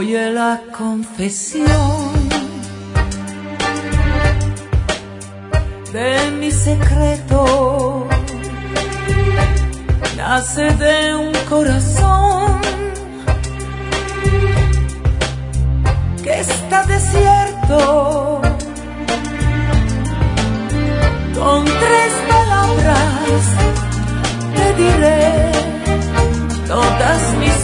Oye la confesión de mi secreto, nace de un corazón que está desierto. Con 3 palabras te diré todas mis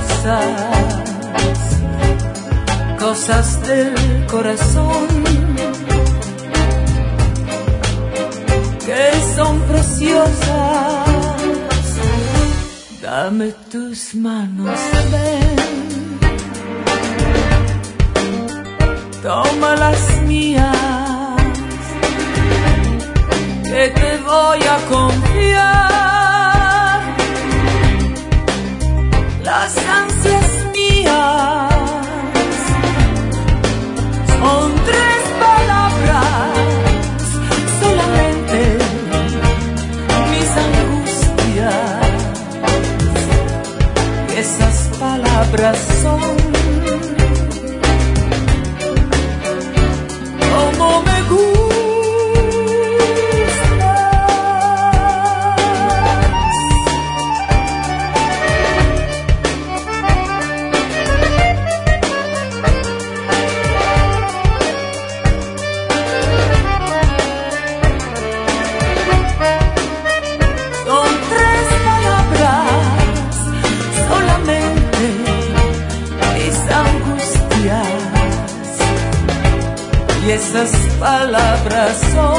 cosas del corazón que son preciosas. Dame tus manos, ven, toma las mías, que te voy a confiar las ansias mías. Son 3 palabras solamente, mis angustias, y esas palabras son como me gustas. Y esas palabras son